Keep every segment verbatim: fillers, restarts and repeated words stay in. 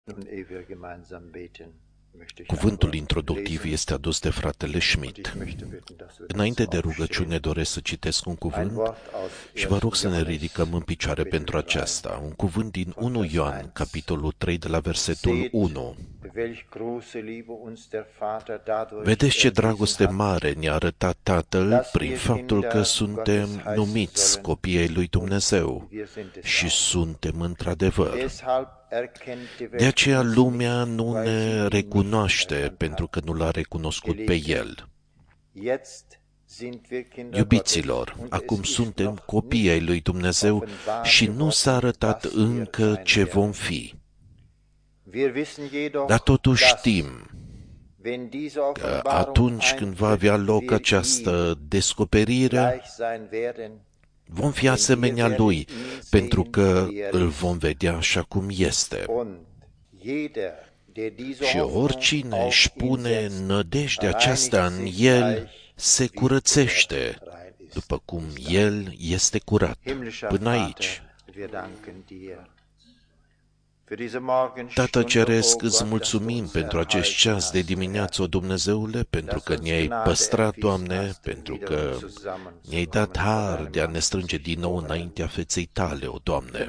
Cuvântul introductiv este adus de fratele Schmidt. Înainte de rugăciune doresc să citesc un cuvânt și vă rog să ne ridicăm în picioare pentru aceasta. Un cuvânt din unu Ioan, capitolul trei, de la versetul unu. Vedeți ce dragoste mare ne-a arătat Tatăl prin faptul că suntem numiți copiii ai lui Dumnezeu și suntem într-adevăr. De aceea lumea nu ne recunoaște pentru că nu l-a recunoscut pe El. Iubiților, acum suntem copii ai lui Dumnezeu și nu s-a arătat încă ce vom fi. Dar totuși știm că atunci când va avea loc această descoperire, vom fi asemenea Lui, pentru că îl vom vedea așa cum este. Și oricine își pune nădejdea aceasta în El, se curățește, după cum El este curat. Până aici. Tată Ceresc, îți mulțumim pentru acest ceas de dimineață, o Dumnezeule, pentru că ne-ai păstrat, Doamne, pentru că ne-ai dat har de a ne strânge din nou înaintea feței Tale, o Doamne.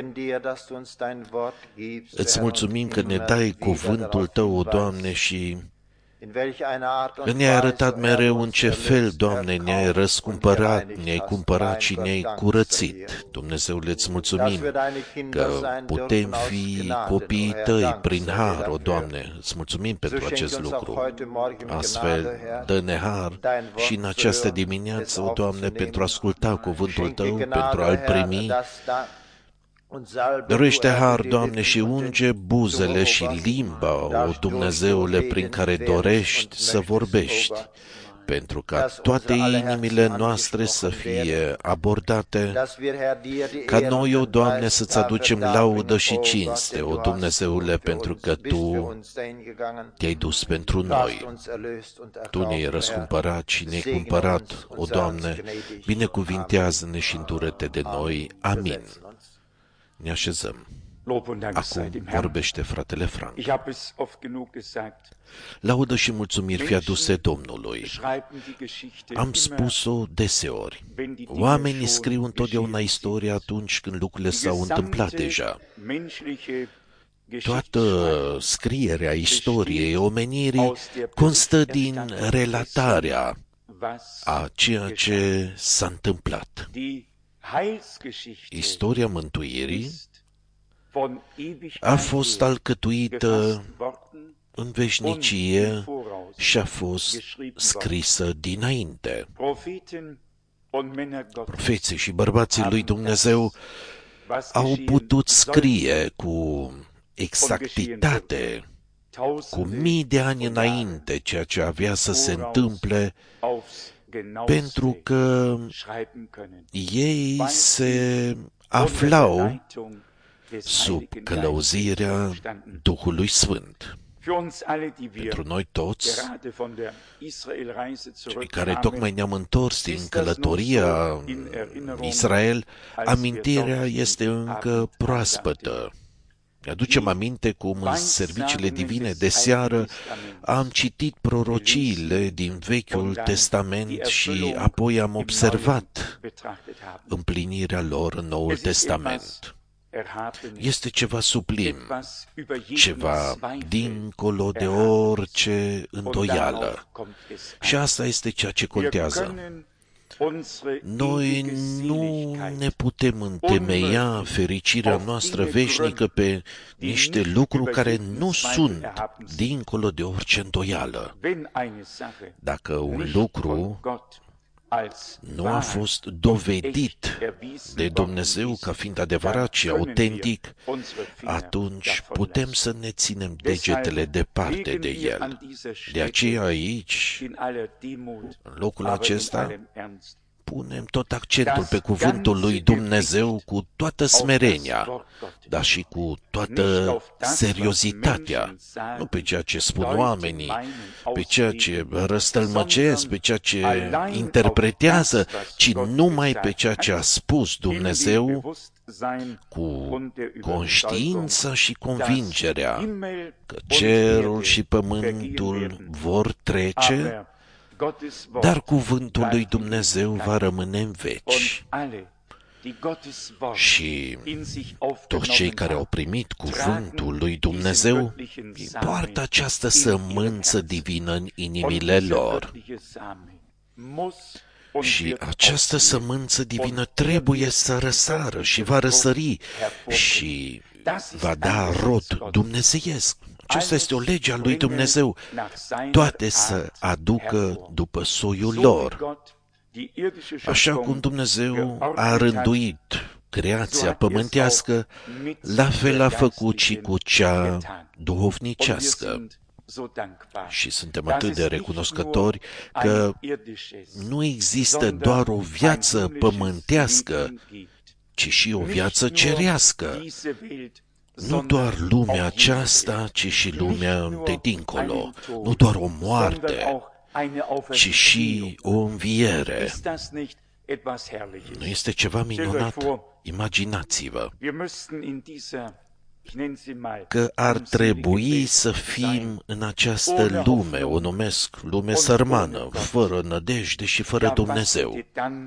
Îți mulțumim că ne dai cuvântul Tău, o Doamne, și ne-ai arătat mereu în ce fel, Doamne, ne-ai răscumpărat, ne-ai cumpărat și ne-ai curățit. Dumnezeule, îți mulțumim că putem fi copiii Tăi prin har, o Doamne. Îți mulțumim pentru acest lucru. Astfel, dă-ne har și în această dimineață, o Doamne, pentru a asculta cuvântul Tău, pentru a-l primi. Dăruiește har, Doamne, și unge buzele și limba, o Dumnezeule, prin care dorești să vorbești, pentru ca toate inimile noastre să fie abordate, ca noi, o Doamne, să-ți aducem laudă și cinste, o Dumnezeule, pentru că Tu te-ai dus pentru noi. Tu ne-ai răscumpărat și ne-ai cumpărat, o Doamne, binecuvintează-ne și îndură-te de noi. Amin. Ne așezăm. Acum vorbește fratele Frank. Laudă și mulțumiri fie aduse Domnului. Am spus-o deseori. Oamenii scriu întotdeauna istoria atunci când lucrurile s-au întâmplat deja. Toată scrierea istoriei omenirii constă din relatarea a ceea ce s-a întâmplat. Istoria mântuirii a fost alcătuită în veșnicie și a fost scrisă dinainte. Profeții și bărbații lui Dumnezeu au putut scrie cu exactitate, cu mii de ani înainte, ceea ce avea să se întâmple, pentru că ei se aflau sub călăuzirea Duhului Sfânt. Pentru noi toți, cei care tocmai ne-am întors din călătoria în Israel, amintirea este încă proaspătă. Ne-aducem aminte cum în serviciile divine de seară am citit prorociile din Vechiul Testament și apoi am observat împlinirea lor în Noul Testament. Este ceva sublim, ceva dincolo de orice îndoială. Și asta este ceea ce contează. Noi nu ne putem întemeia fericirea noastră veșnică pe niște lucruri care nu sunt dincolo de orice îndoială. Dacă un lucru nu a fost dovedit de Dumnezeu ca fiind adevărat și autentic, atunci putem să ne ținem degetele departe de el. De aceea aici, în locul acesta, punem tot accentul pe cuvântul lui Dumnezeu cu toată smerenia, dar și cu toată seriozitatea, nu pe ceea ce spun oamenii, pe ceea ce răstălmăcesc, pe ceea ce interpretează, ci numai pe ceea ce a spus Dumnezeu cu conștiința și convingerea că cerul și pământul vor trece, dar cuvântul lui Dumnezeu va rămâne în veci. Și toți cei care au primit cuvântul lui Dumnezeu poartă această sămânță divină în inimile lor. Și această sămânță divină trebuie să răsară și va răsări și va da rod dumnezeiesc. Aceasta este o lege a lui Dumnezeu. Toate să aducă după soiul lor. Așa cum Dumnezeu a rânduit creația pământească, la fel a făcut și cu cea duhovnicească. Și suntem atât de recunoscători că nu există doar o viață pământească, ci și o viață cerească. Nu doar lumea aceasta, ci și lumea de dincolo. Nu doar o moarte, ci și o înviere. Nu este ceva minunat? Imaginați-vă că ar trebui să fim în această lume, o numesc lume sărmană, fără nădejde și fără Dumnezeu.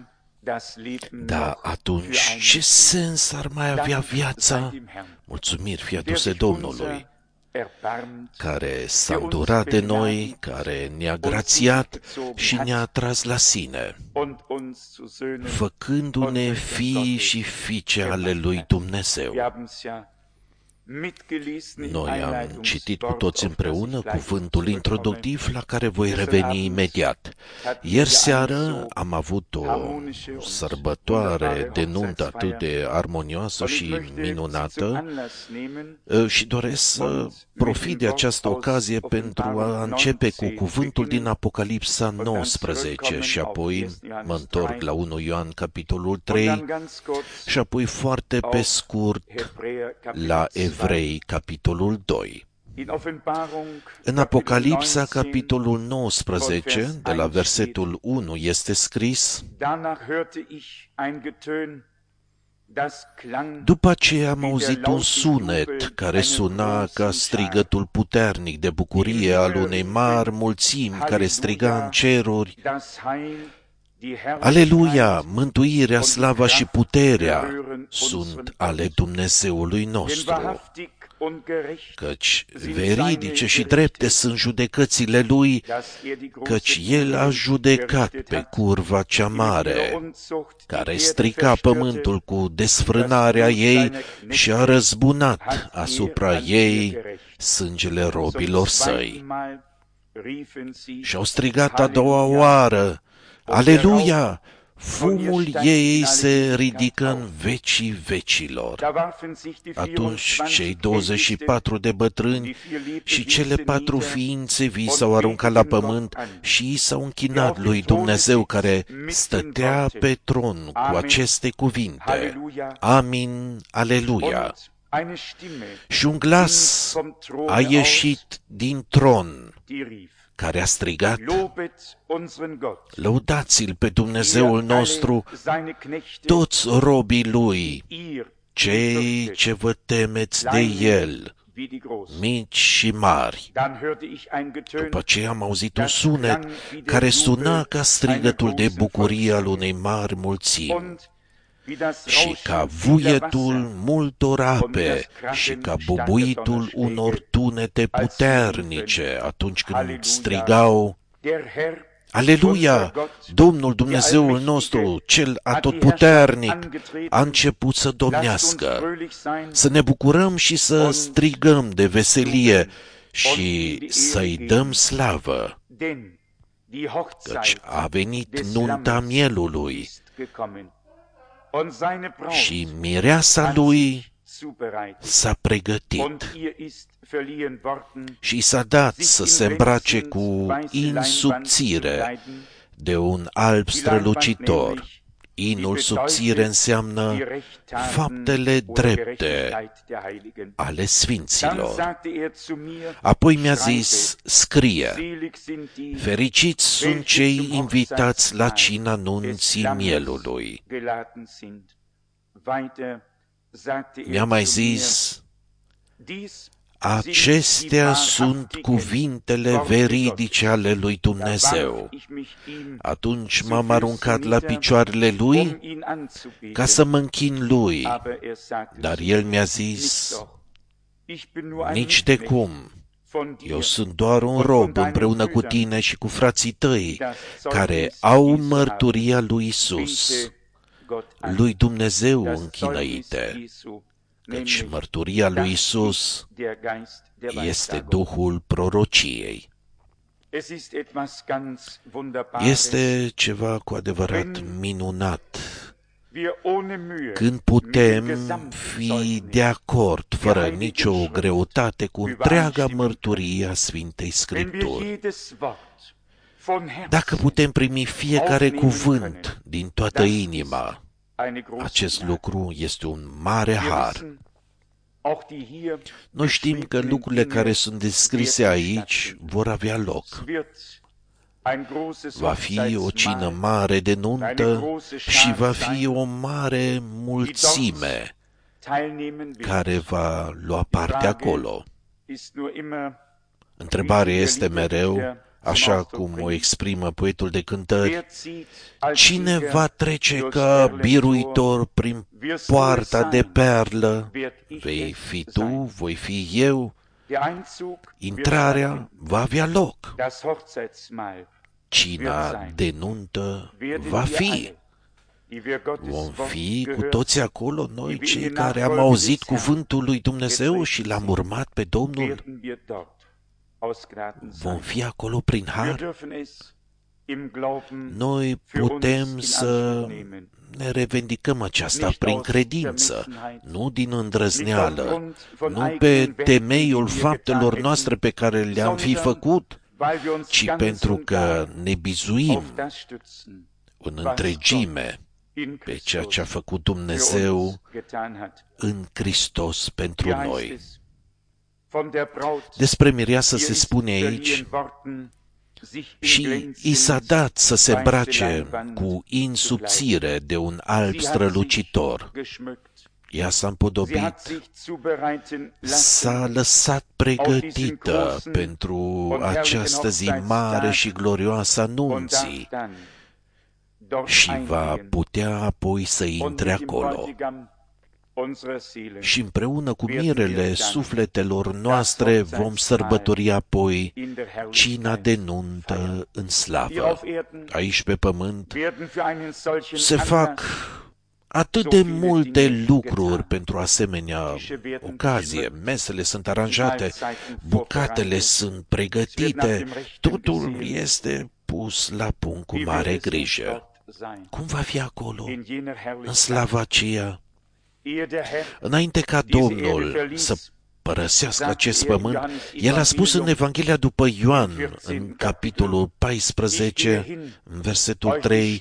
Dar atunci, ce sens ar mai avea viața? Mulțumiri fie aduse Domnului, care s-a îndurat de noi, care ne-a grațiat și ne-a atras la sine, făcându-ne fii și fiice ale lui Dumnezeu. Noi am citit cu toți împreună cuvântul introductiv la care voi reveni imediat. Ieri seară am avut o sărbătoare de nuntă atât de armonioasă și minunată și doresc să profit de această ocazie pentru a începe cu cuvântul din Apocalipsa nouăsprezece și apoi mă întorc la unu Ioan capitolul trei și apoi foarte pe scurt la Evrei, capitolul doi. În Apocalipsa, capitolul nouăsprezece, de la versetul unu, este scris: După aceea am auzit un sunet care suna ca strigătul puternic de bucurie al unei mari mulțimi care striga în ceruri: Aleluia! Mântuirea, slava și puterea sunt ale Dumnezeului nostru, căci veridice și drepte sunt judecățile Lui, căci El a judecat pe curva cea mare, care strica pământul cu desfrânarea ei și a răzbunat asupra ei sângele robilor Săi. Și-au strigat a doua oară: Aleluia! Fumul ei se ridică în vecii vecilor. Atunci cei douăzeci și patru de bătrâni și cele patru ființe vii s-au aruncat la pământ și i s-au închinat lui Dumnezeu care stătea pe tron cu aceste cuvinte: Amin, aleluia! Și un glas a ieșit din tron care a strigat: Lăudați-L pe Dumnezeul nostru, toți robii Lui, cei ce vă temeți de El, mici și mari. După ce am auzit un sunet care suna ca strigătul de bucurie al unei mari mulțimi, și ca vuietul multor ape și ca bubuitul unor tunete puternice atunci când strigau: Aleluia! Domnul Dumnezeul nostru, Cel Atotputernic, a început să domnească. Să ne bucurăm și să strigăm de veselie și să-i dăm slavă, căci a venit nunta mielului și mireasa lui s-a pregătit și s-a dat să se îmbrace cu insubțire de un alb strălucitor. Inul subțire înseamnă faptele drepte ale sfinților. Apoi mi-a zis: scrie, fericiți sunt cei invitați la cina nunții mielului. mi-a mai zis, acestea sunt cuvintele veridice ale lui Dumnezeu. Atunci m-am aruncat la picioarele lui ca să mă închin lui, dar el mi-a zis, nici de cum. Eu sunt doar un rob împreună cu tine și cu frații tăi, care au mărturia lui Isus, lui Dumnezeu închinăite, căci mărturia lui Isus este Duhul prorociei. Este ceva cu adevărat minunat când putem fi de acord, fără nicio greutate, cu întreaga mărturie a Sfintei Scripturi. Dacă putem primi fiecare cuvânt din toată inima, acest lucru este un mare har. Noi știm că lucrurile care sunt descrise aici vor avea loc. Va fi o cină mare de nuntă și va fi o mare mulțime care va lua parte acolo. Întrebarea este mereu, așa cum o exprimă poetul de cântări, cine va trece ca biruitor prin poarta de perlă? Vei fi tu, voi fi eu? Intrarea va avea loc. Cina de nuntă va fi. Vom fi cu toți acolo, noi cei care am auzit cuvântul lui Dumnezeu și l-am urmat pe Domnul. Vom fi acolo prin har. Noi putem să ne revendicăm aceasta prin credință, nu din îndrăzneală, nu pe temeiul faptelor noastre pe care le-am fi făcut, ci pentru că ne bizuim în întregime pe ceea ce a făcut Dumnezeu în Hristos pentru noi. Despre mireasă se spune aici, și i s-a dat să se îmbrace cu in subțire de un alb strălucitor. Ea s-a împodobit, s-a lăsat pregătită pentru această zi mare și glorioasă a nunții și va putea apoi să intre acolo. Și împreună cu mirele sufletelor noastre vom sărbători apoi cina de nuntă în slavă. Aici pe pământ se fac atât de multe lucruri pentru asemenea ocazie. Mesele sunt aranjate, bucatele sunt pregătite, totul este pus la punct cu mare grijă. Cum va fi acolo, în slava aceea? Înainte ca Domnul să părăsească acest pământ, El a spus în Evanghelia după Ioan, în capitolul paisprezece, în versetul trei,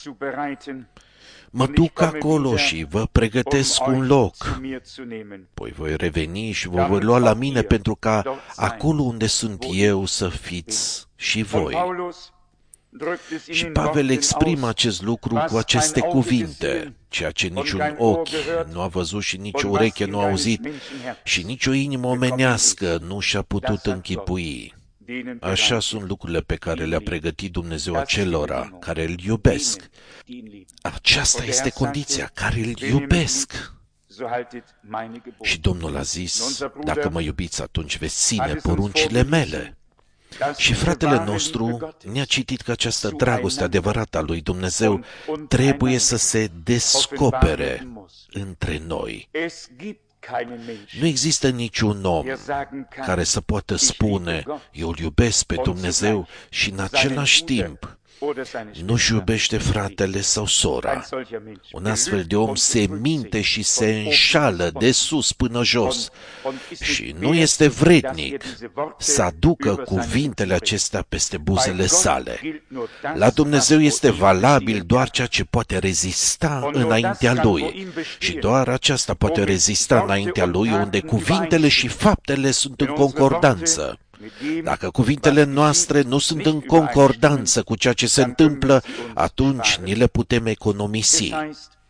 mă duc acolo și vă pregătesc un loc. Poi voi reveni și vă voi lua la mine pentru ca acolo unde sunt eu să fiți și voi. Și Pavel exprimă acest lucru cu aceste cuvinte, ceea ce niciun ochi nu a văzut și nici o ureche nu a auzit și nici o inimă omenească nu și-a putut închipui. Așa sunt lucrurile pe care le-a pregătit Dumnezeu acelora care îl iubesc. Aceasta este condiția, care îl iubesc. Și Domnul a zis, dacă mă iubiți, atunci veți ține poruncile mele. Și fratele nostru ne-a citit că această dragoste adevărată a lui Dumnezeu trebuie să se descopere între noi. Nu există niciun om care să poată spune, eu îl iubesc pe Dumnezeu și în același timp nu-și iubește fratele sau sora. Un astfel de om se minte și se înșală de sus până jos și nu este vrednic să aducă cuvintele acestea peste buzele sale. La Dumnezeu este valabil doar ceea ce poate rezista înaintea Lui și doar aceasta poate rezista înaintea Lui unde cuvintele și faptele sunt în concordanță. Dacă cuvintele noastre nu sunt în concordanță cu ceea ce se întâmplă, atunci ni le putem economisi.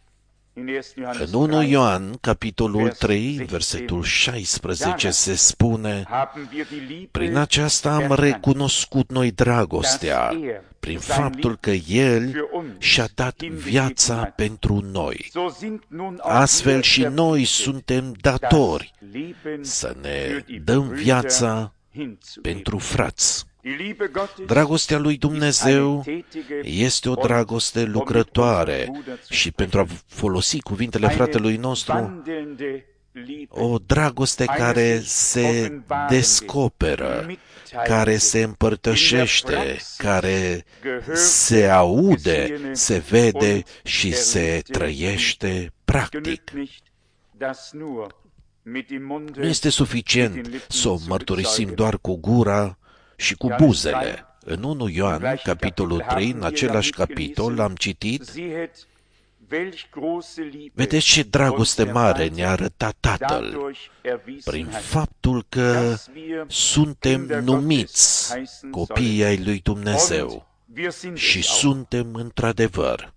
În unu Ioan, capitolul trei, versetul șaisprezece, se spune: prin aceasta am recunoscut noi dragostea, prin faptul că El și-a dat viața pentru noi. Astfel și noi suntem datori să ne dăm viața pentru frați. Dragostea lui Dumnezeu este o dragoste lucrătoare și, pentru a folosi cuvintele fratelui nostru, o dragoste care se descoperă, care se împărtășește, care se aude, se vede și se trăiește practic. Nu este suficient să o mărturisim doar cu gura și cu buzele. În unu Ioan, capitolul trei, în același capitol, am citit: vedeți ce dragoste mare ne-a arătat Tatăl, prin faptul că suntem numiți copiii ai lui Dumnezeu și suntem într-adevăr.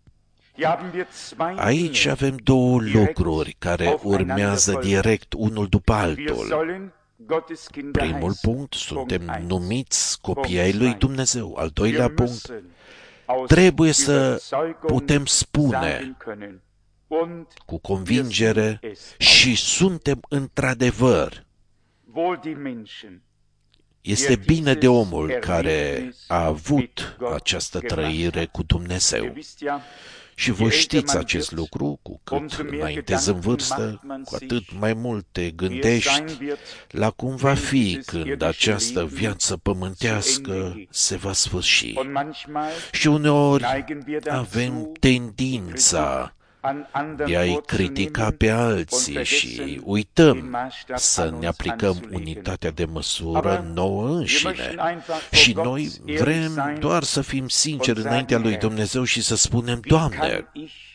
Aici avem două lucruri care urmează direct unul după altul. Primul punct, suntem numiți copii ai lui Dumnezeu. Al doilea punct, trebuie să putem spune cu convingere și suntem într-adevăr. Este bine de omul care a avut această trăire cu Dumnezeu. Și voi știți acest lucru, cu cât înaintezi în vârstă, cu atât mai mult te gândești la cum va fi când această viață pământească se va sfârși. Și uneori avem tendința de a-i critica pe alții și uităm să ne aplicăm unitatea de măsură nouă înșine. Și noi vrem doar să fim sinceri înaintea lui Dumnezeu și să spunem: Doamne,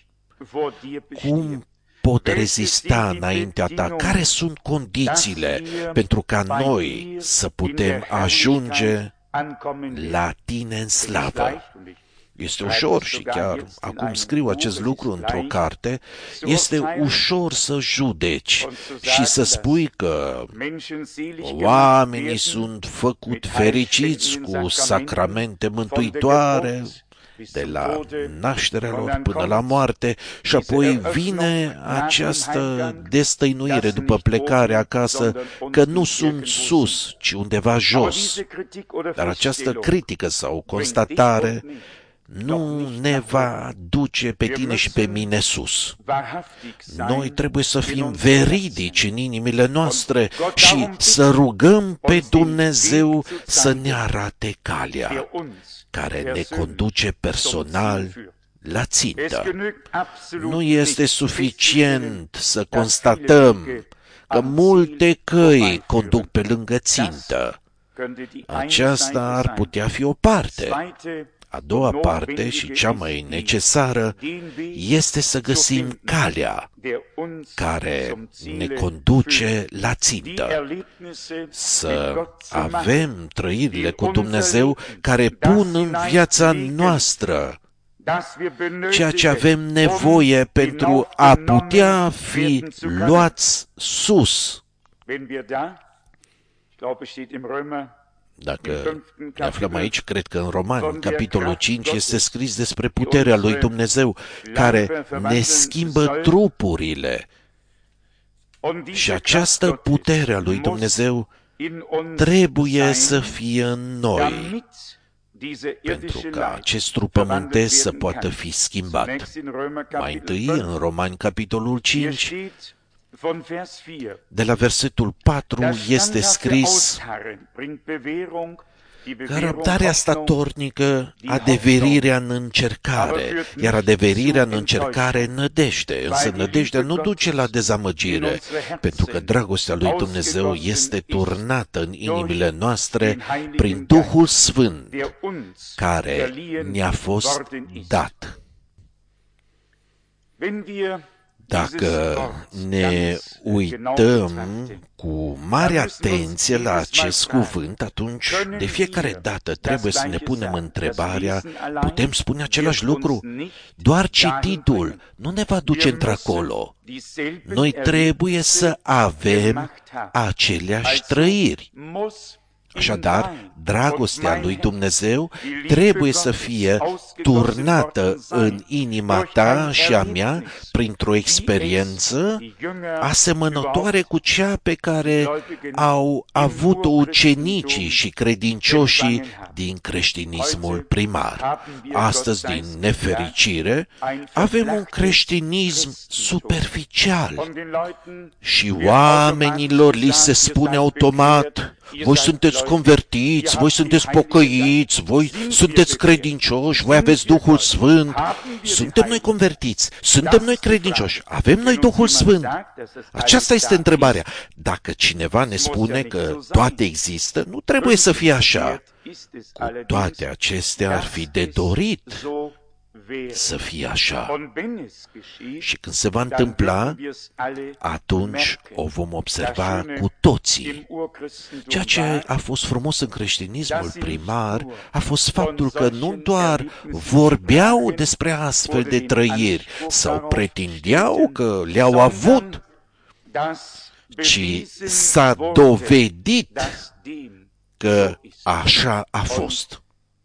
cum pot rezista înaintea Ta? Care sunt condițiile pentru ca noi să putem ajunge la Tine în slavă? Este ușor și chiar acum scriu acest lucru într-o carte, este ușor să judeci și să spui că oamenii sunt făcuți fericiți cu sacramente mântuitoare de la nașterea lor până la moarte și apoi vine această destăinuire după plecare acasă că nu sunt sus, ci undeva jos. Dar această critică sau constatare nu ne va duce pe tine și pe mine sus. Noi trebuie să fim veridici în inimile noastre și să rugăm pe Dumnezeu să ne arate calea care ne conduce personal la țintă. Nu este suficient să constatăm că multe căi conduc pe lângă țintă. Aceasta ar putea fi o parte. A doua parte și cea mai necesară este să găsim calea care ne conduce la țintă. Să avem trăirile cu Dumnezeu care pun în viața noastră ceea ce avem nevoie pentru a putea fi luați sus. Dacă ne aflăm aici, cred că în Romani, capitolul cinci, este scris despre puterea lui Dumnezeu care ne schimbă trupurile. Și această putere a lui Dumnezeu trebuie să fie în noi pentru ca acest trup pământesc să poată fi schimbat. Mai întâi, în Romani, capitolul cinci, de la versetul patru este scris că răbdarea statornică, adeverirea în încercare, iar adeverirea în încercare nădejde. Însă nădejdea nu duce la dezamăgire, pentru că dragostea lui Dumnezeu este turnată în inimile noastre prin Duhul Sfânt, care ne-a fost dat. Dacă ne uităm cu mare atenție la acest cuvânt, atunci de fiecare dată trebuie să ne punem întrebarea, putem spune același lucru? Doar cititul nu ne va duce într-acolo. Noi trebuie să avem aceleași trăiri. Așadar, dragostea lui Dumnezeu trebuie să fie turnată în inima ta și a mea printr-o experiență asemănătoare cu cea pe care au avut-o ucenicii și credincioșii din creștinismul primar. Astăzi, din nefericire, avem un creștinism superficial și oamenilor li se spune automat: voi sunteți convertiți, voi sunteți pocăiți, voi sunteți credincioși, voi aveți Duhul Sfânt. Suntem noi convertiți, suntem noi credincioși, avem noi Duhul Sfânt. Aceasta este întrebarea. Dacă cineva ne spune că toate există, nu trebuie să fie așa. Cu toate acestea ar fi de dorit să fie așa. Și când se va întâmpla, atunci o vom observa cu toții. Ceea ce a fost frumos în creștinismul primar a fost faptul că nu doar vorbeau despre astfel de trăiri sau pretindeau că le-au avut, ci s-a dovedit că așa a fost.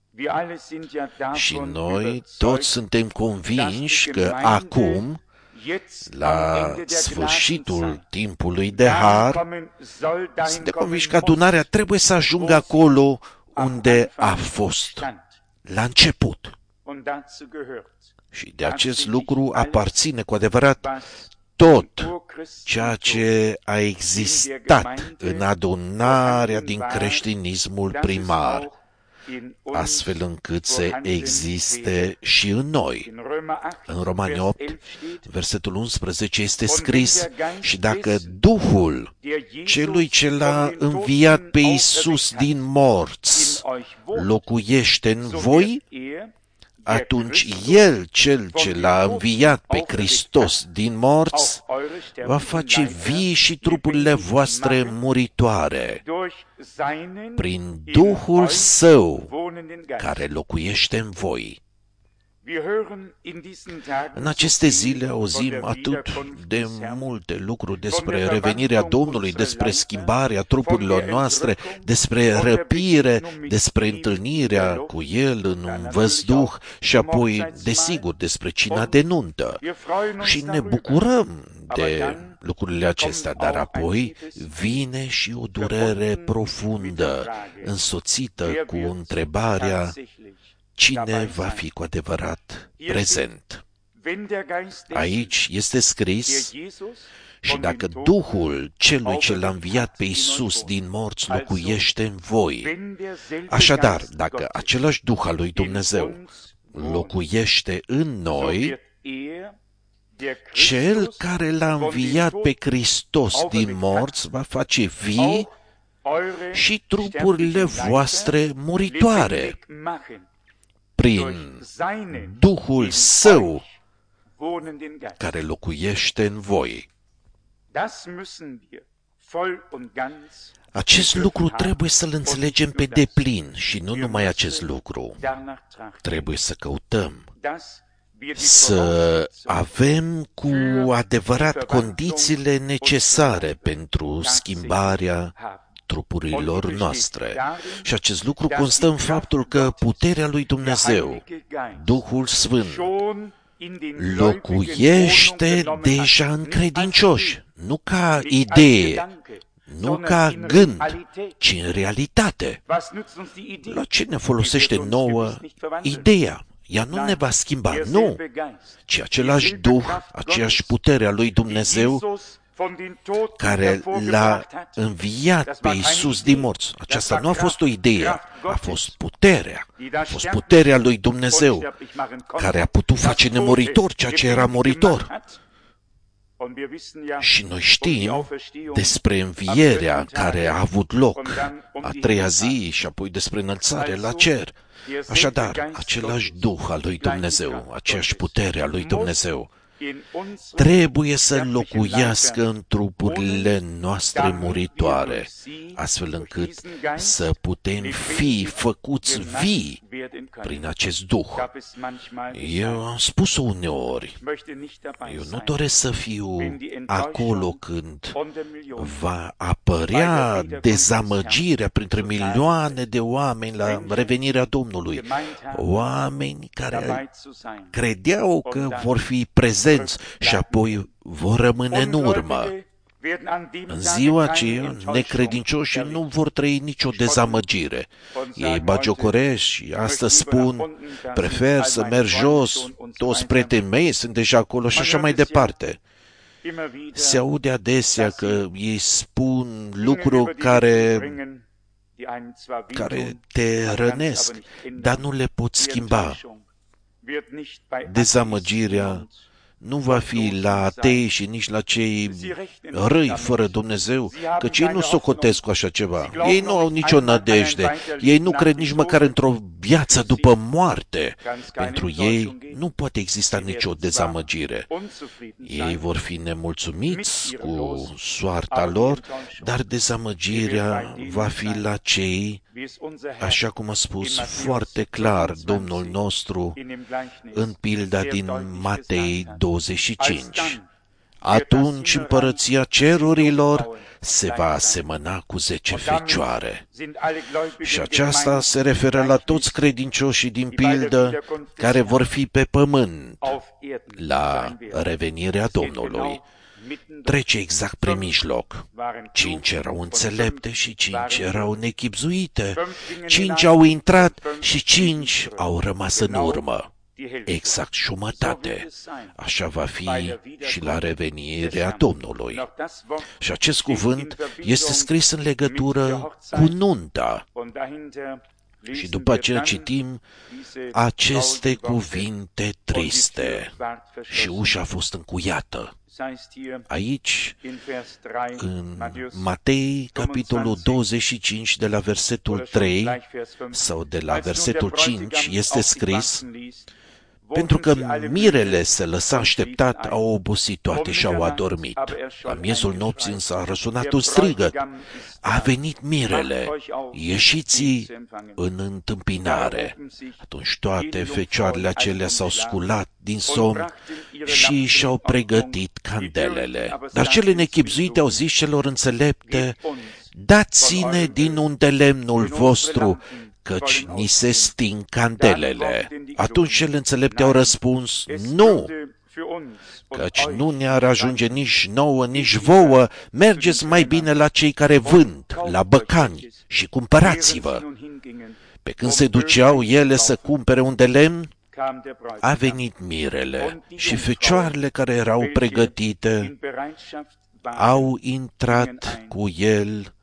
Și noi toți suntem convinși că acum, la sfârșitul timpului de har, suntem convinși că adunarea trebuie să ajungă acolo unde a fost, la început. Și de acest lucru aparține cu adevărat tot ceea ce a existat în adunarea din creștinismul primar, astfel încât să existe și în noi. În Romani opt, versetul unsprezece este scris: și dacă Duhul celui ce l-a înviat pe Iisus din morți locuiește în voi, atunci El, Cel ce l-a înviat pe Hristos din morți, va face vii și trupurile voastre muritoare prin Duhul Său care locuiește în voi. În aceste zile auzim atât de multe lucruri despre revenirea Domnului, despre schimbarea trupurilor noastre, despre răpire, despre întâlnirea cu El în un văzduh și apoi, desigur, despre cina de nuntă. Și ne bucurăm de lucrurile acestea, dar apoi vine și o durere profundă, însoțită cu întrebarea: cine va fi cu adevărat prezent? Aici este scris: și dacă Duhul celui ce l-a înviat pe Iisus din morți locuiește în voi, așadar, dacă același Duh al lui Dumnezeu locuiește în noi, Cel care l-a înviat pe Hristos din morți va face vii și trupurile voastre muritoare prin Duhul Său care locuiește în voi. Acest lucru trebuie să-l înțelegem pe deplin și nu numai acest lucru. Trebuie să căutăm să avem cu adevărat condițiile necesare pentru schimbarea trupurilor noastre. Și acest lucru constă în faptul că puterea lui Dumnezeu, Duhul Sfânt, locuiește deja în credincioși, nu ca idee, nu ca gând, ci în realitate. La ce ne folosește nouă ideea? Ea nu ne va schimba, nu, ci același Duh, aceeași putere a lui Dumnezeu care l-a înviat pe Iisus din morți. Aceasta nu a fost o idee, a fost puterea. A fost puterea lui Dumnezeu care a putut face nemuritor ceea ce era moritor. Și noi știm despre învierea care a avut loc a treia zi și apoi despre înălțare la cer. Așadar, același Duh al lui Dumnezeu, aceeași putere a lui Dumnezeu, trebuie să locuiască în trupurile noastre muritoare, astfel încât să putem fi făcuți vii prin acest Duh. Eu am spus-o uneori, eu nu doresc să fiu acolo când va apărea dezamăgirea printre milioane de oameni la revenirea Domnului. Oameni care credeau că vor fi prezenți și apoi vor rămâne în urmă. În ziua aceea, necredincioșii nu vor trăi nicio dezamăgire. Ei bagiocorești și astăzi spun, prefer să merg jos, toți prietenii mei sunt deja acolo și așa mai departe. Se aude adesea că ei spun lucruri care, care te rănesc, dar nu le poți schimba. Dezamăgirea nu va fi la atei și nici la cei răi fără Dumnezeu, căci ei nu socotesc cu așa ceva. Ei nu au nicio nădejde. Ei nu cred nici măcar într-o viață după moarte. Pentru ei nu poate exista nicio dezamăgire. Ei vor fi nemulțumiți cu soarta lor, dar dezamăgirea va fi la cei, așa cum a spus foarte clar Domnul nostru în pilda din Matei douăzeci și cinci. Atunci împărăția cerurilor se va asemăna cu zece fecioare. Și aceasta se referă la toți credincioșii din pildă care vor fi pe pământ la revenirea Domnului. Trece exact prin mijloc. Cinci erau înțelepte și cinci erau nechibzuite. Cinci au intrat și cinci au rămas în urmă. Exact jumătate. Așa va fi și la revenirea Domnului. Și acest cuvânt este scris în legătură cu nunta. Și după aceea citim aceste cuvinte triste. Și ușa a fost încuiată. Aici, în Matei, capitolul douăzeci și cinci, de la versetul trei sau de la versetul cinci, este scris: pentru că mirele se lăsa așteptat, au obosit toate și au adormit. La miezul nopții însă a răsunat un strigăt: a venit mirele, ieșiți în întâmpinare. Atunci toate fecioarele acelea s-au sculat din somn și și-au pregătit candelele. Dar cele nechibzuite au zis celor înțelepte: dați-ne din unde lemnul vostru, căci ni se sting candelele. Atunci cele înțelepte au răspuns: nu, căci nu ne-ar ajunge nici nouă, nici vouă. Mergeți mai bine la cei care vând, la băcani, și cumpărați-vă. Pe când se duceau ele să cumpere un de lemn, a venit mirele și fecioarele care erau pregătite au intrat cu el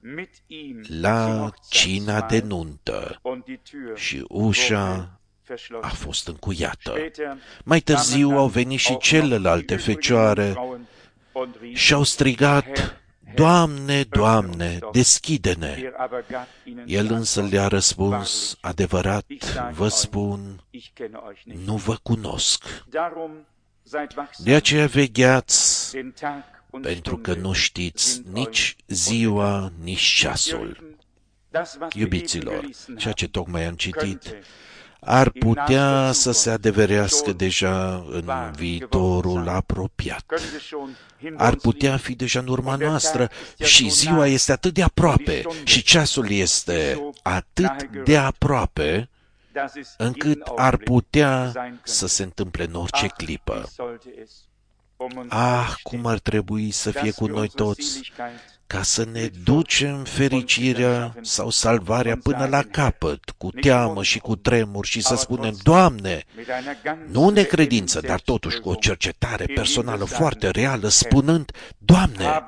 la cina de nuntă și ușa a fost încuiată. Mai târziu au venit și celelalte fecioare și au strigat: Doamne, Doamne, deschide-ne! El însă le-a răspuns: adevărat vă spun, nu vă cunosc. De aceea vegheați, pentru că nu știți nici ziua, nici ceasul. Iubiților, ceea ce tocmai am citit ar putea să se adeverească deja în viitorul apropiat. Ar putea fi deja în urma noastră și ziua este atât de aproape și ceasul este atât de aproape încât ar putea să se întâmple în orice clipă. Ah, cum ar trebui să fie cu noi toți ca să ne ducem fericirea sau salvarea până la capăt, cu teamă și cu tremur, și să spunem: Doamne, nu necredință, dar totuși cu o cercetare personală foarte reală, spunând: Doamne,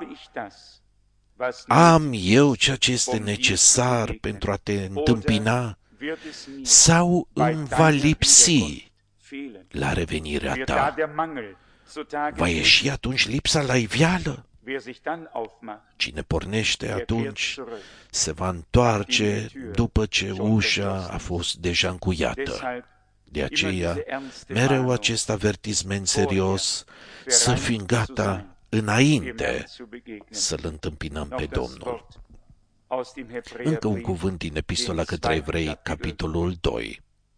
am eu ceea ce este necesar pentru a te întâmpina, sau îmi va lipsi la revenirea ta? Va ieși atunci lipsa la iveală? Cine pornește atunci se va întoarce după ce ușa a fost deja încuiată. De aceea, mereu acest avertisment serios, să fim gata înainte să-L întâmpinăm pe Domnul. Încă un cuvânt din Epistola către Evrei, capitolul doi.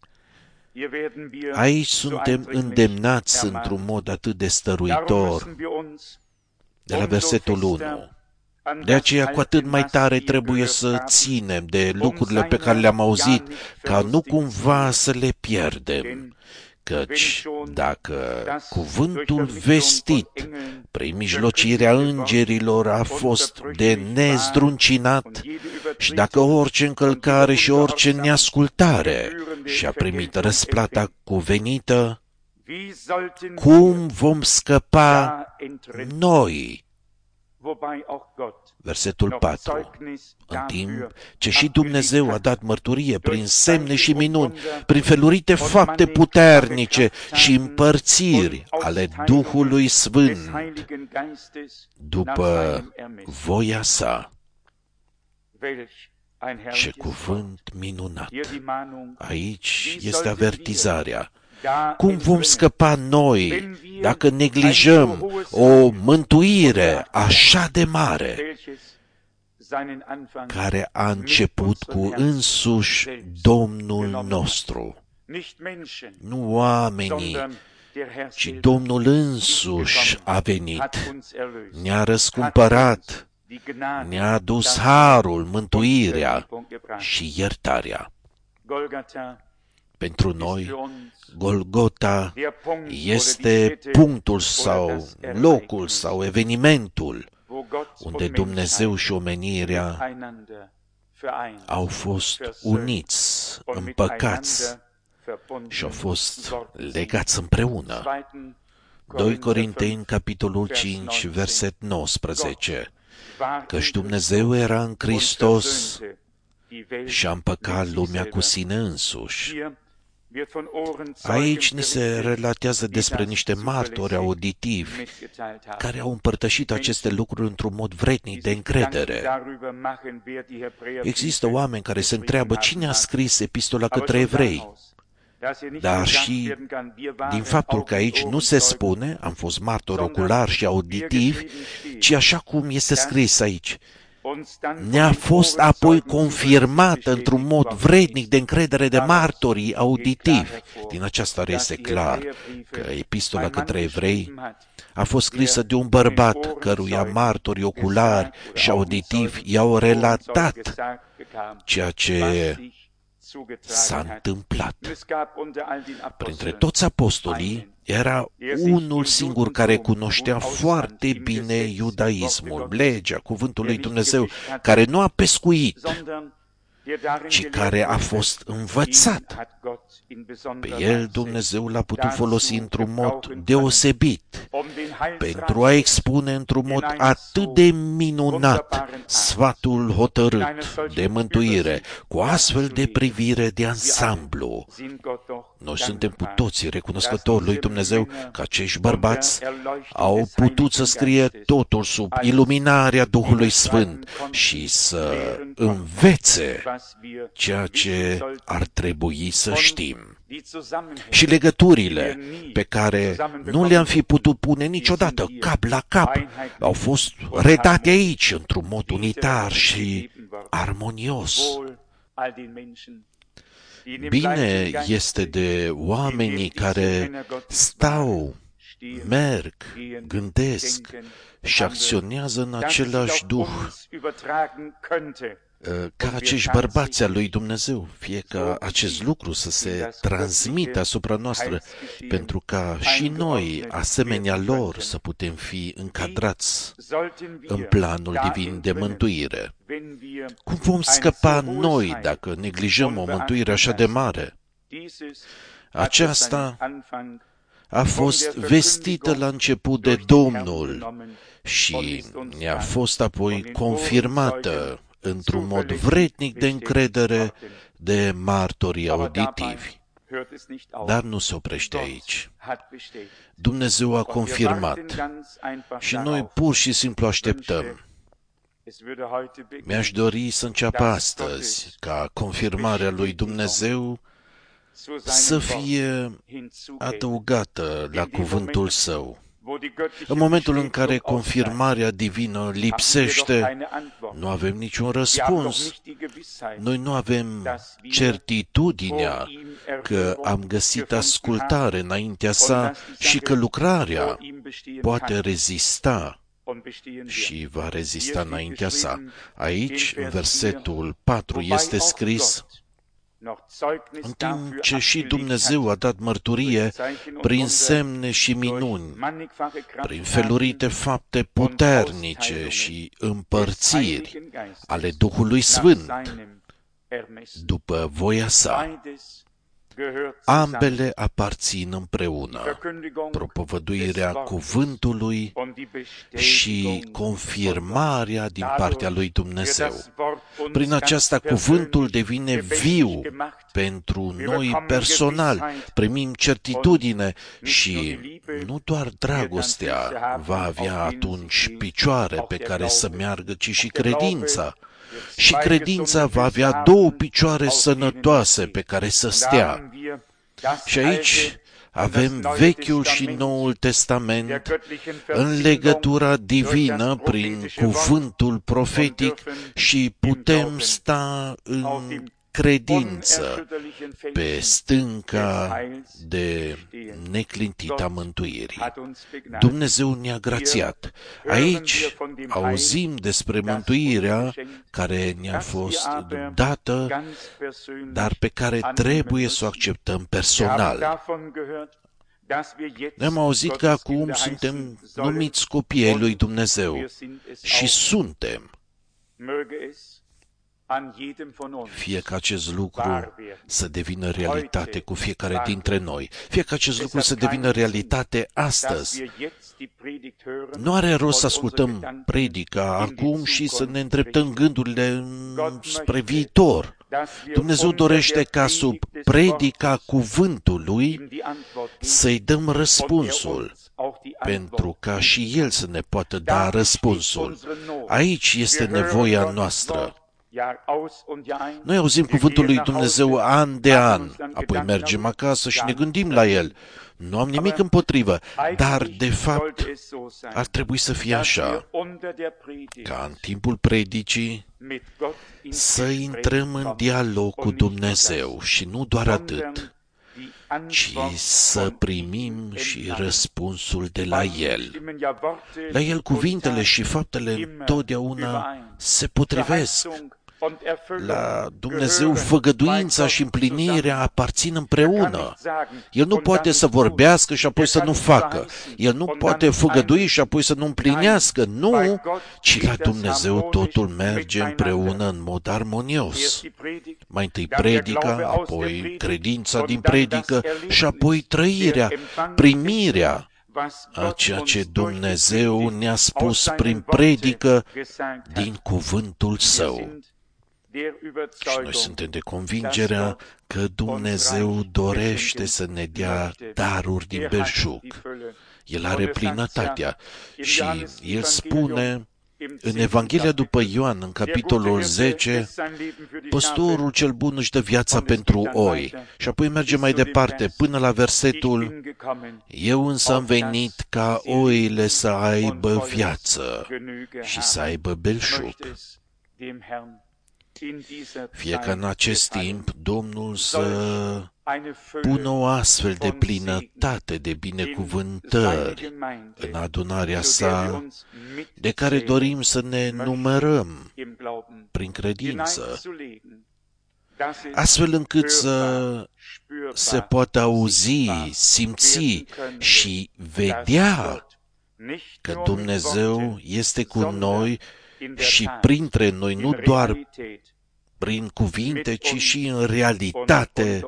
Aici suntem îndemnați într-un mod atât de stăruitor, de la versetul unu. De aceea, cu atât mai tare trebuie să ținem de lucrurile pe care le-am auzit, ca nu cumva să le pierdem. Căci dacă cuvântul vestit prin mijlocirea îngerilor a fost de nezdruncinat și dacă orice încălcare și orice neascultare și-a primit răsplata cuvenită, cum vom scăpa noi? Versetul patru. În timp ce și Dumnezeu a dat mărturie prin semne și minuni, prin felurite fapte puternice și împărțiri ale Duhului Sfânt, după voia sa. Ce cuvânt minunat! Aici este avertizarea. Cum vom scăpa noi dacă neglijăm o mântuire așa de mare, care a început cu însuși Domnul nostru? Nu oamenii, ci Domnul însuși a venit, ne-a răscumpărat, ne-a adus harul, mântuirea și iertarea. Pentru noi, Golgota este punctul sau locul sau evenimentul unde Dumnezeu și omenirea au fost uniți, împăcați și au fost legați împreună. doi Corinteni, capitolul cinci, verset nouăsprezece. Căci Dumnezeu era în Hristos și a împăcat lumea cu sine însuși. Aici ni se relatează despre niște martori auditivi care au împărtășit aceste lucruri într-un mod vrednic de încredere. Există oameni care se întreabă cine a scris Epistola către Evrei, dar și din faptul că aici nu se spune, am fost martori oculari și auditivi, ci așa cum este scris aici, ne-a fost apoi confirmată într-un mod vrednic de încredere de martorii auditivi. Din aceasta este clar că Epistola către Evrei a fost scrisă de un bărbat căruia martorii oculari și auditivi i-au relatat ceea ce s-a întâmplat. Printre toți apostolii era unul singur care cunoștea foarte bine iudaismul, legea, cuvântul lui Dumnezeu, care nu a pescuit, ci care a fost învățat. Pe el Dumnezeu l-a putut folosi într-un mod deosebit pentru a expune într-un mod atât de minunat sfatul hotărât de mântuire, cu astfel de privire de ansamblu. Noi suntem cu toții recunoscători lui Dumnezeu că acești bărbați au putut să scrie totul sub iluminarea Duhului Sfânt și să învețe ceea ce ar trebui să știm. Și legăturile pe care nu le-am fi putut pune niciodată cap la cap au fost redate aici într-un mod unitar și armonios. Bine este de oamenii care stau, merg, gândesc și acționează în același duh ca acești bărbați al lui Dumnezeu, fie ca acest lucru să se transmită asupra noastră, pentru ca și noi, asemenea lor, să putem fi încadrați în planul divin de mântuire. Cum vom scăpa noi dacă neglijăm o mântuire așa de mare? Aceasta a fost vestită la început de Domnul și ne-a fost apoi confirmată într-un mod vrednic de încredere de martorii auditivi. Dar nu se oprește aici. Dumnezeu a confirmat și noi pur și simplu așteptăm. Mi-aș dori să înceapă astăzi ca confirmarea lui Dumnezeu să fie adăugată la cuvântul Său. În momentul în care confirmarea divină lipsește, nu avem niciun răspuns. Noi nu avem certitudinea că am găsit ascultare înaintea sa și că lucrarea poate rezista și va rezista înaintea sa. Aici, în versetul patru, este scris: în timp ce și Dumnezeu a dat mărturie prin semne și minuni, prin felurite fapte puternice și împărțiri ale Duhului Sfânt, după voia sa. Ambele aparțin împreună, propovăduirea cuvântului și confirmarea din partea lui Dumnezeu. Prin aceasta cuvântul devine viu pentru noi personal, primim certitudine și nu doar dragostea va avea atunci picioare pe care să meargă, ci și credința. Și credința va avea două picioare sănătoase pe care să stea. Și aici avem Vechiul și Noul Testament în legătura divină prin cuvântul profetic și putem sta în credință pe stânca de neclintită a mântuirii. Dumnezeu ne-a grațiat. Aici auzim despre mântuirea care ne-a fost dată, dar pe care trebuie să o acceptăm personal. Ne-am auzit că acum suntem numiți copii ai lui Dumnezeu și suntem. Fie ca acest lucru să devină realitate cu fiecare dintre noi. Fie ca acest lucru să devină realitate astăzi. Nu are rost să ascultăm predica acum și să ne îndreptăm gândurile spre viitor. Dumnezeu dorește ca sub predica cuvântului să-i dăm răspunsul, pentru ca și El să ne poată da răspunsul. Aici este nevoia noastră. Noi auzim cuvântul lui Dumnezeu an de an, apoi mergem acasă și ne gândim la el. Nu am nimic împotrivă, dar, de fapt, ar trebui să fie așa, ca în timpul predicii să intrăm în dialog cu Dumnezeu și nu doar atât, ci să primim și răspunsul de la El. La El cuvintele și faptele întotdeauna se potrivesc. La Dumnezeu făgăduința și împlinirea aparțin împreună. El nu poate să vorbească și apoi să nu facă. El nu poate făgădui și apoi să nu împlinească. Nu, ci la Dumnezeu totul merge împreună în mod armonios. Mai întâi predica, apoi credința din predică și apoi trăirea, primirea a ceea ce Dumnezeu ne-a spus prin predică din cuvântul Său. Și noi suntem de convingerea că Dumnezeu dorește să ne dea daruri din belșug. El are plinătatea și El spune în Evanghelia după Ioan, în capitolul zece, păstorul cel bun își dă viața pentru oi. Și apoi merge mai departe până la versetul: eu însă am venit ca oile să aibă viață și să aibă belșug. Fie ca în acest timp Domnul să pună o astfel de plinătate de binecuvântări în adunarea sa, de care dorim să ne numărăm prin credință, astfel încât să se poată auzi, simți și vedea că Dumnezeu este cu noi și printre noi, nu doar prin cuvinte, ci și în realitate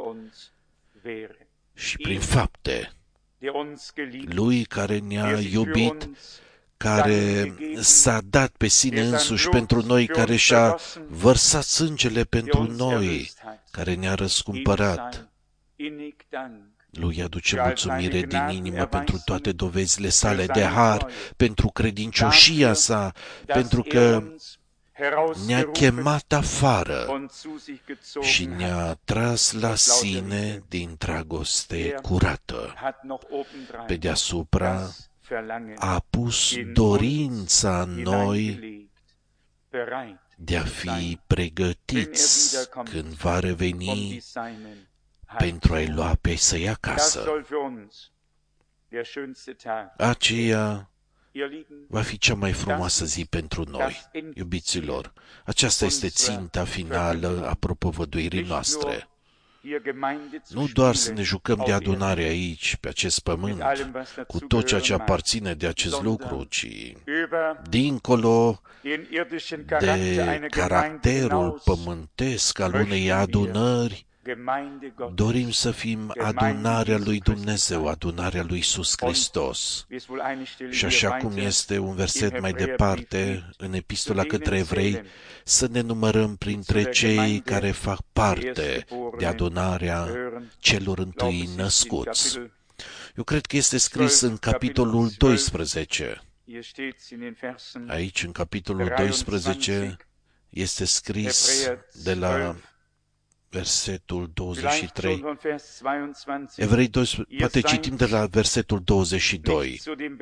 și prin fapte. Lui care ne-a iubit, care s-a dat pe sine însuși pentru noi, care și-a vărsat sângele pentru noi, care ne-a răscumpărat. Lui aduce mulțumire din inimă pentru toate dovezile sale de har, pentru credincioșia sa, pentru că ne-a chemat afară și ne-a tras la sine din dragoste curată. Pe deasupra a pus dorința în noi de a fi pregătiți când va reveni pentru a-i lua pe să-i acasă. Aceea va fi cea mai frumoasă zi pentru noi, iubiților. Aceasta este ținta finală a propovăduirii noastre. Nu doar să ne jucăm de adunare aici, pe acest pământ, cu tot ceea ce aparține de acest lucru, ci dincolo de caracterul pământesc al unei adunări, dorim să fim adunarea lui Dumnezeu, adunarea lui Iisus Hristos. Și așa cum este un verset mai departe, în Epistola către Evrei, să ne numărăm printre cei care fac parte de adunarea celor întâi născuți. Eu cred că este scris în capitolul doisprezece. Aici, în capitolul doisprezece, este scris de la versetul douăzeci și trei. Evrei doisprezece, poate citim de la versetul douăzeci și doi.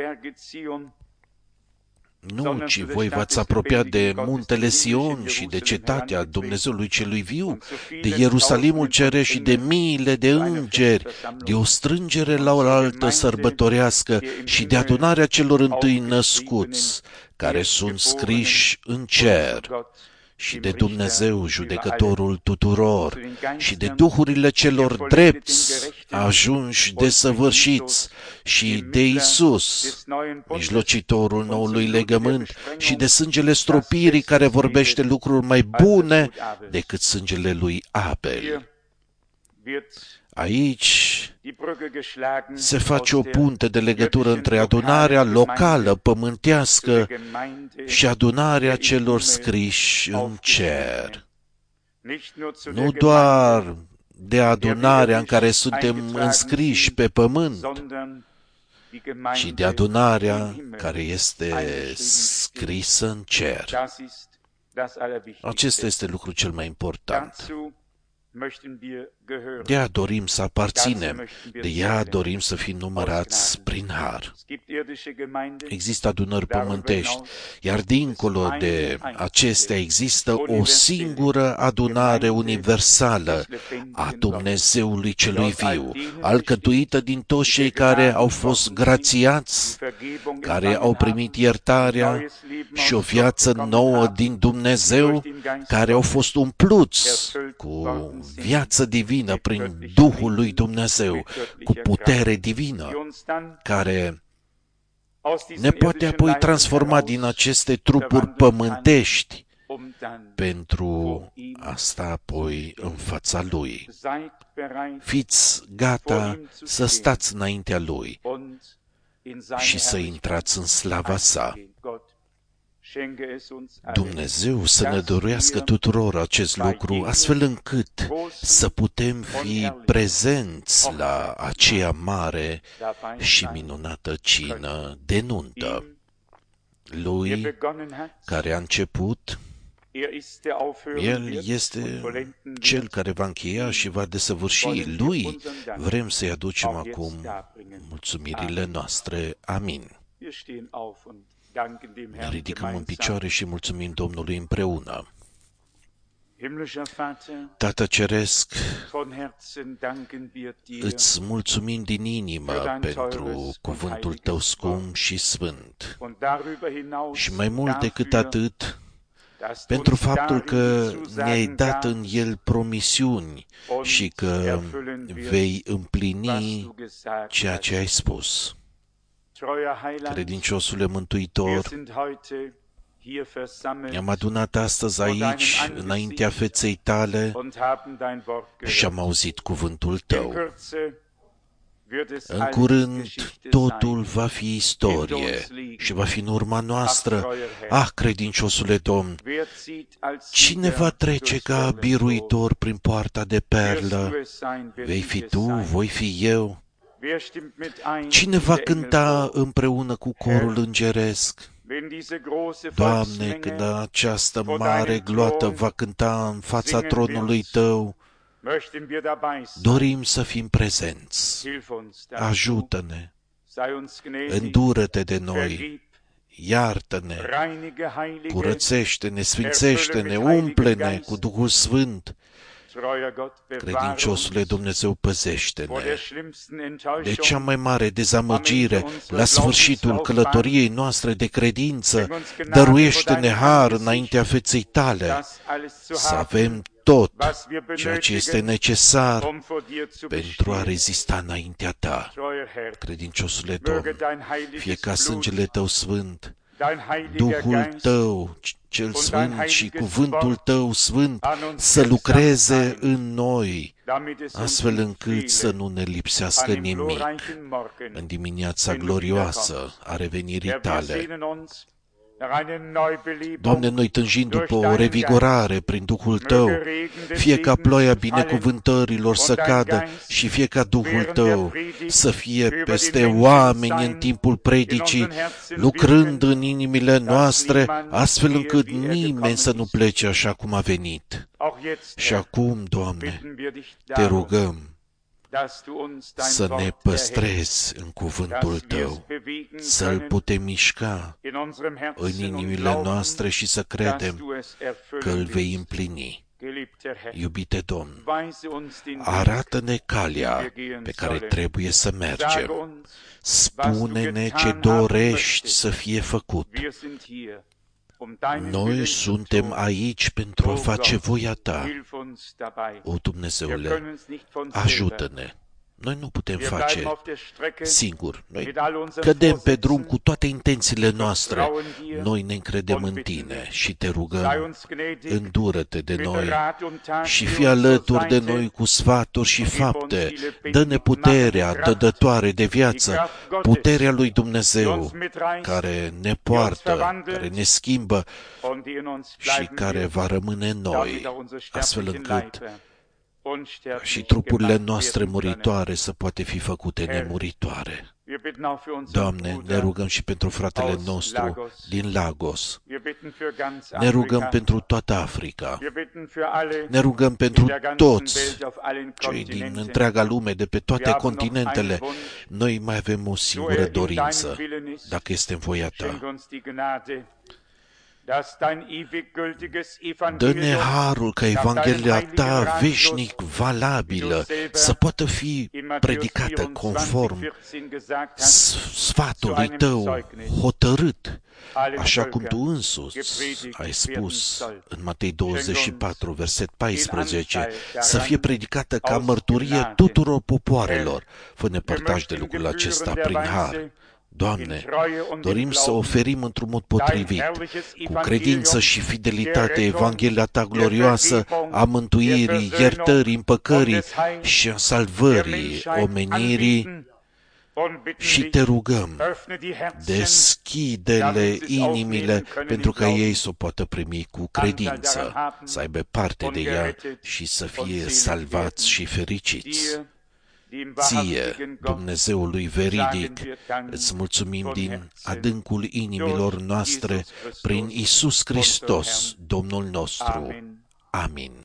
Nu, ci voi v-ați apropiat de muntele Sion și de cetatea Dumnezeului celui viu, de Ierusalimul ceresc și de miile de îngeri, de o strângere la o altă sărbătorească și de adunarea celor întâi născuți, care sunt scriși în cer, și de Dumnezeu, judecătorul tuturor, și de duhurile celor drepți, ajunși desăvârșiți, și de Iisus, mijlocitorul noului legământ, și de sângele stropirii care vorbește lucruri mai bune decât sângele lui Abel. Aici se face o punte de legătură între adunarea locală, pământească, și adunarea celor scriși în cer. Nu doar de adunarea în care suntem înscriși pe pământ, ci de adunarea care este scrisă în cer. Acesta este lucrul cel mai important. De ea dorim să aparținem, de ea dorim să fim numărați prin har. Există adunări pământești, iar dincolo de acestea există o singură adunare universală a Dumnezeului celui viu, alcătuită din toți cei care au fost grațiați, care au primit iertarea și o viață nouă din Dumnezeu, care au fost umpluți cu viață divină prin Duhul lui Dumnezeu, cu putere divină, care ne poate apoi transforma din aceste trupuri pământești pentru asta apoi în fața Lui. Fiți gata să stați înaintea Lui și să intrați în slava sa. Dumnezeu să ne dorească tuturor acest lucru, astfel încât să putem fi prezenți la aceea mare și minunată cină de nuntă. Lui care a început, El este Cel care va încheia și va desăvârși. Lui vrem să-i aducem acum mulțumirile noastre. Amin. Ne ridicăm în picioare și mulțumim Domnului împreună. Tată Ceresc, îți mulțumim din inimă pentru cuvântul Tău scump și sfânt. Și mai mult decât atât, pentru faptul că ne-ai dat în el promisiuni și că vei împlini ceea ce ai spus. Credinciosule Mântuitor, ne-am adunat astăzi aici, înaintea feței Tale, și am auzit cuvântul Tău. În curând, totul va fi istorie și va fi în urma noastră. Ah, credinciosule Domn, cine va trece ca biruitor prin poarta de perlă? Vei fi Tu, voi fi eu? Cine va cânta împreună cu corul îngeresc? Doamne, când această mare gloată va cânta în fața tronului Tău, dorim să fim prezenți. Ajută-ne, îndură-te de noi, iartă-ne, curățește-ne, sfințește-ne, umple-ne cu Duhul Sfânt. Credinciosule Dumnezeu, păzește-ne de cea mai mare dezamăgire la sfârșitul călătoriei noastre de credință. Dăruiește-ne har înaintea feței Tale, să avem tot ceea ce este necesar pentru a rezista înaintea Ta. Credinciosule Domn, fie ca sângele Tău sfânt, Duhul Tău cel Sfânt și Cuvântul Tău Sfânt să lucreze în noi, astfel încât să nu ne lipsească nimic în dimineața glorioasă a revenirii Tale. Doamne, noi tânjim după o revigorare prin Duhul Tău, fie ca ploaia binecuvântărilor să cadă și fie ca Duhul Tău să fie peste oameni în timpul predicii, lucrând în inimile noastre, astfel încât nimeni să nu plece așa cum a venit. Și acum, Doamne, Te rugăm să ne păstrezi în cuvântul Tău, să-L putem mișca în inimile noastre și să credem că îl vei împlini. Iubite Domn, arată-ne calea pe care trebuie să mergem. Spune-ne ce dorești să fie făcut. Noi suntem aici pentru a face voia Ta. O, Dumnezeule, ajută-ne! Noi nu putem face singuri. Noi cădem pe drum cu toate intențiile noastre. Noi ne încredem în Tine și Te rugăm, îndură-te de noi și fii alături de noi cu sfaturi și fapte. Dă-ne puterea dădătoare de viață, puterea lui Dumnezeu, care ne poartă, care ne schimbă și care va rămâne în noi, astfel încât și trupurile noastre muritoare să poate fi făcute nemuritoare. Doamne, ne rugăm și pentru fratele nostru din Lagos. Ne rugăm pentru toată Africa. Ne rugăm pentru toți cei din întreaga lume, de pe toate continentele. Noi mai avem o singură dorință, dacă este în voia Ta. Dă-ne harul ca Evanghelia Ta veșnic valabilă să poată fi predicată conform sfatului Tău hotărât, așa cum Tu însuți ai spus în Matei douăzeci și patru, verset paisprezece, să fie predicată ca mărturie tuturor popoarelor. Fă-ne părtași de lucrul acesta prin har. Doamne, dorim să oferim într-un mod potrivit, cu credință și fidelitate, Evanghelia Ta glorioasă a mântuirii, iertării, împăcării și a salvării omenirii. Și Te rugăm, deschide-le inimile pentru ca ei să o poată primi cu credință, să aibă parte de ea și să fie salvați și fericiți. Ție, Dumnezeului veridic, îți mulțumim din adâncul inimilor noastre prin Iisus Hristos, Domnul nostru. Amin.